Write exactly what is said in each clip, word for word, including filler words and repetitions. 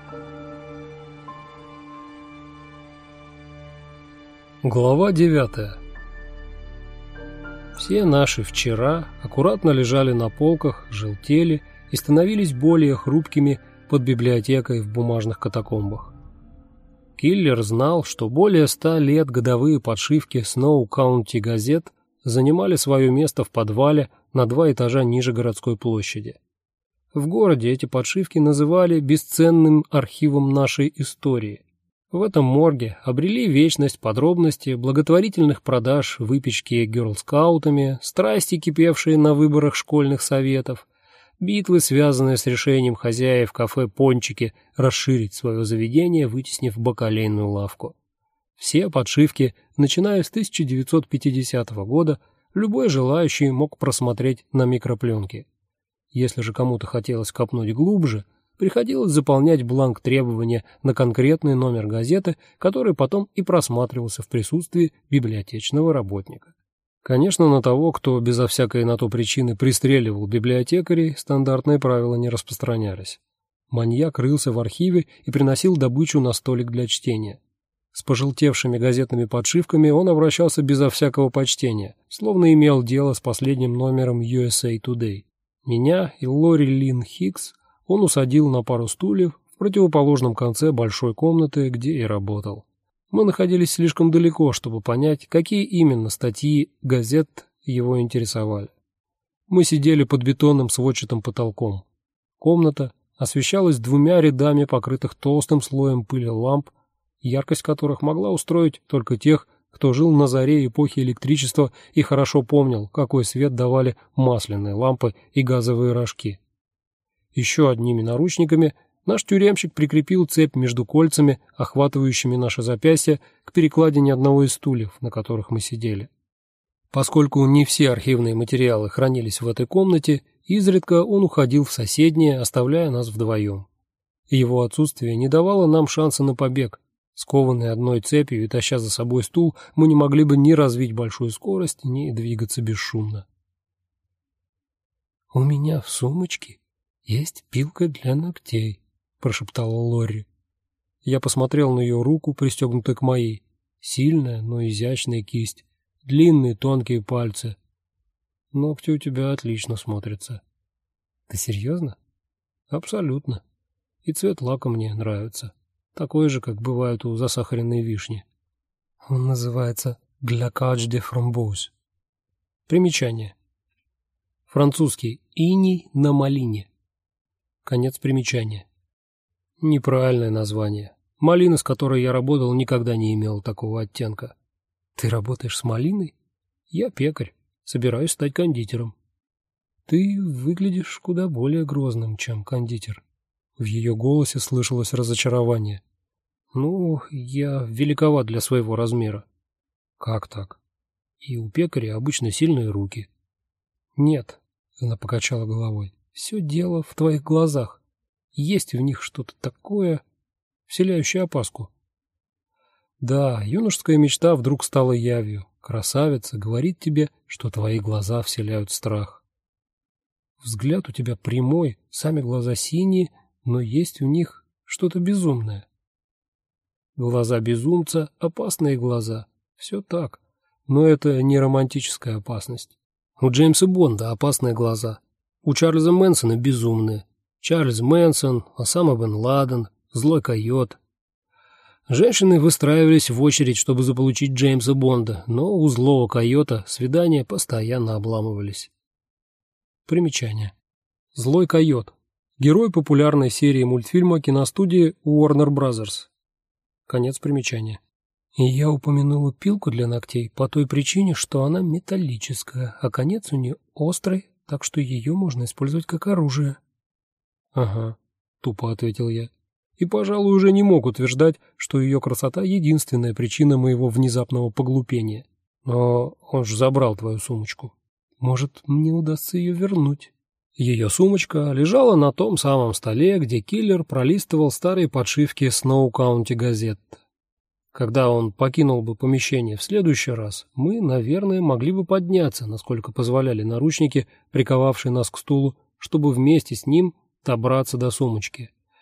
Глава девятая. Все наши вчера аккуратно лежали на полках, желтели и становились более хрупкими под библиотекой в бумажных катакомбах. Киллер знал, что более ста лет годовые подшивки Snow County газет занимали свое место в подвале на два этажа ниже городской площади. В городе эти подшивки называли бесценным архивом нашей истории. В этом морге обрели вечность подробности благотворительных продаж выпечки герлскаутами, страсти, кипевшие на выборах школьных советов, битвы, связанные с решением хозяев кафе «Пончики» расширить свое заведение, вытеснив бакалейную лавку. Все подшивки, начиная с тысяча девятьсот пятидесятого года, любой желающий мог просмотреть на микропленке. Если же кому-то хотелось копнуть глубже, приходилось заполнять бланк требования на конкретный номер газеты, который потом и просматривался в присутствии библиотечного работника. Конечно, на того, кто безо всякой на то причины пристреливал библиотекарей, стандартные правила не распространялись. Маньяк рылся в архиве и приносил добычу на столик для чтения. С пожелтевшими газетными подшивками он обращался безо всякого почтения, словно имел дело с последним номером ю эс эй Today. Меня и Лори Лин Хикс он усадил на пару стульев в противоположном конце большой комнаты, где и работал. Мы находились слишком далеко, чтобы понять, какие именно статьи газет его интересовали. Мы сидели под бетонным сводчатым потолком. Комната освещалась двумя рядами покрытых толстым слоем пыли ламп, яркость которых могла устроить только тех, кто жил на заре эпохи электричества и хорошо помнил, какой свет давали масляные лампы и газовые рожки. Еще одними наручниками наш тюремщик прикрепил цепь между кольцами, охватывающими наши запястья, к перекладине одного из стульев, на которых мы сидели. Поскольку не все архивные материалы хранились в этой комнате, изредка он уходил в соседние, оставляя нас вдвоем. Его отсутствие не давало нам шанса на побег. Скованные одной цепью и таща за собой стул, мы не могли бы ни развить большую скорость, ни двигаться бесшумно. «У меня в сумочке есть пилка для ногтей», — прошептала Лори. Я посмотрел на ее руку, пристегнутую к моей. Сильная, но изящная кисть, длинные тонкие пальцы. Ногти у тебя отлично смотрятся. Ты серьезно? Абсолютно. И цвет лака мне нравится. Такой же, как бывает у засахаренной вишни. Он называется «Глякадж де фрамбоз». Примечание. Французский «иней на малине». Конец примечания. Неправильное название. Малина, с которой я работал, никогда не имела такого оттенка. Ты работаешь с малиной? Я пекарь. Собираюсь стать кондитером. Ты выглядишь куда более грозным, чем кондитер. В ее голосе слышалось разочарование. Ну, я великоват для своего размера. Как так? И у пекаря обычно сильные руки. Нет, она покачала головой. Все дело в твоих глазах. Есть в них что-то такое, вселяющее опаску. Да, юношеская мечта вдруг стала явью. Красавица говорит тебе, что твои глаза вселяют страх. Взгляд у тебя прямой, сами глаза синие, но есть в них что-то безумное. Глаза безумца — опасные глаза. Все так. Но это не романтическая опасность. У Джеймса Бонда опасные глаза. У Чарльза Мэнсона безумные. Чарльз Мэнсон, Осама бен Ладен, Злой койот. Женщины выстраивались в очередь, чтобы заполучить Джеймса Бонда, но у Злого койота свидания постоянно обламывались. Примечание. Злой койот. Герой популярной серии мультфильма киностудии Warner Brothers. Конец примечания. И я упомянула пилку для ногтей по той причине, что она металлическая, а конец у нее острый, так что ее можно использовать как оружие. Ага, тупо ответил я. И, пожалуй, уже не мог утверждать, что ее красота — единственная причина моего внезапного поглупения. Но он же забрал твою сумочку. Может, мне удастся ее вернуть. Ее сумочка лежала на том самом столе, где киллер пролистывал старые подшивки Snow County газет. Когда он покинул бы помещение в следующий раз, мы, наверное, могли бы подняться, насколько позволяли наручники, приковавшие нас к стулу, чтобы вместе с ним добраться до сумочки.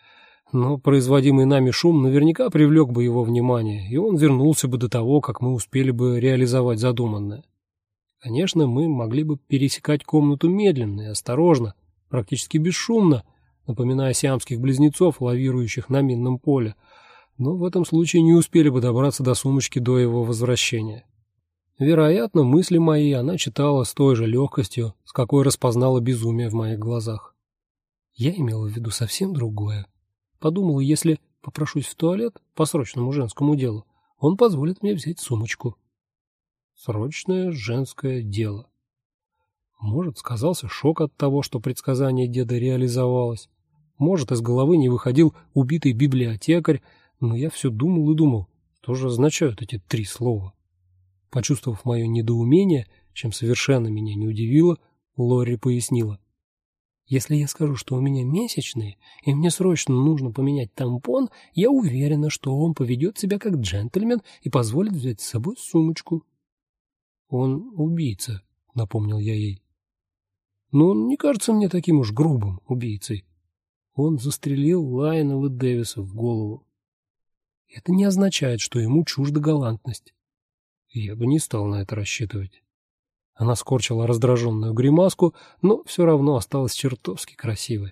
но производимый нами шум наверняка привлек бы его внимание, и он вернулся бы до того, как мы успели бы реализовать задуманное. Конечно, мы могли бы пересекать комнату медленно и осторожно, практически бесшумно, напоминая сиамских близнецов, лавирующих на минном поле, но в этом случае не успели бы добраться до сумочки до его возвращения. Вероятно, мысли мои она читала с той же легкостью, с какой распознала безумие в моих глазах. Я имела в виду совсем другое. Подумала, если попрошусь в туалет по срочному женскому делу, он позволит мне взять сумочку. Срочное женское дело. Может, сказался шок от того, что предсказание деда реализовалось. Может, из головы не выходил убитый библиотекарь, но я все думал и думал, что же означают эти три слова. Почувствовав мое недоумение, чем совершенно меня не удивило, Лорри пояснила. Если я скажу, что у меня месячные, и мне срочно нужно поменять тампон, я уверена, что он поведет себя как джентльмен и позволит взять с собой сумочку. Он убийца, напомнил я ей. Но он не кажется мне таким уж грубым убийцей. Он застрелил Лайонела Дэвиса в голову. Это не означает, что ему чужда галантность. Я бы не стал на это рассчитывать. Она скорчила раздраженную гримаску, но все равно осталась чертовски красивой.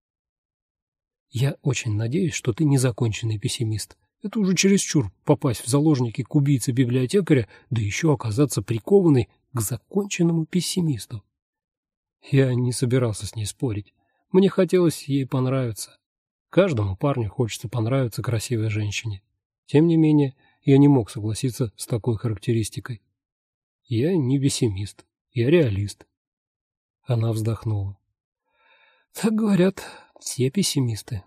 Я очень надеюсь, что ты не законченный пессимист. Это уже чересчур попасть в заложники к убийце библиотекаря, да еще оказаться прикованной к законченному пессимисту. Я не собирался с ней спорить. Мне хотелось ей понравиться. Каждому парню хочется понравиться красивой женщине. Тем не менее, я не мог согласиться с такой характеристикой. Я не пессимист, я реалист. Она вздохнула. Так говорят все пессимисты.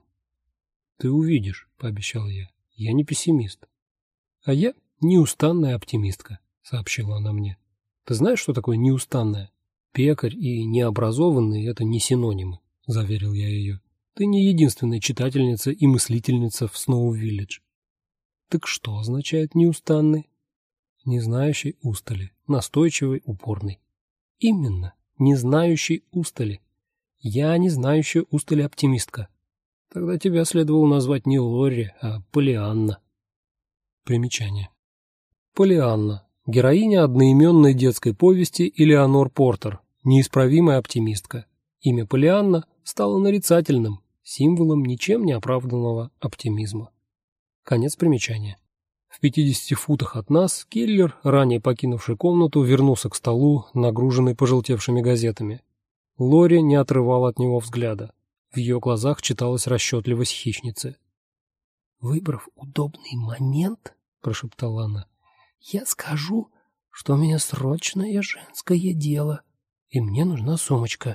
Ты увидишь, пообещал я. Я не пессимист. А я неустанная оптимистка, сообщила она мне. Ты знаешь, что такое неустанная? Пекарь и необразованный — это не синонимы, заверил я ее. Ты не единственная читательница и мыслительница в Сноу-Виллидж. Так что означает неустанный? Не знающий устали, настойчивый, упорный. Именно, не знающий устали. Я не знающая устали оптимистка. Тогда тебя следовало назвать не Лорри, а Полианна. Примечание. Полианна. Героиня одноименной детской повести Элеонор Портер, неисправимая оптимистка. Имя Полианна стало нарицательным, символом ничем не оправданного оптимизма. Конец примечания. В пятидесяти футах от нас киллер, ранее покинувший комнату, вернулся к столу, нагруженный пожелтевшими газетами. Лорри не отрывала от него взгляда. В ее глазах читалась расчетливость хищницы. «Выбрав удобный момент, — прошептала она, — я скажу, что у меня срочное женское дело, и мне нужна сумочка.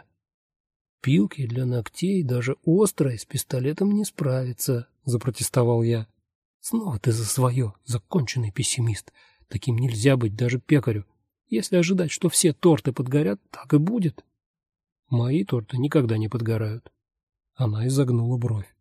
Пилки для ногтей, даже острые, с пистолетом не справятся, — запротестовал я. Снова ты за свое, законченный пессимист. Таким нельзя быть даже пекарю. Если ожидать, что все торты подгорят, так и будет. Мои торты никогда не подгорают. Она изогнула бровь.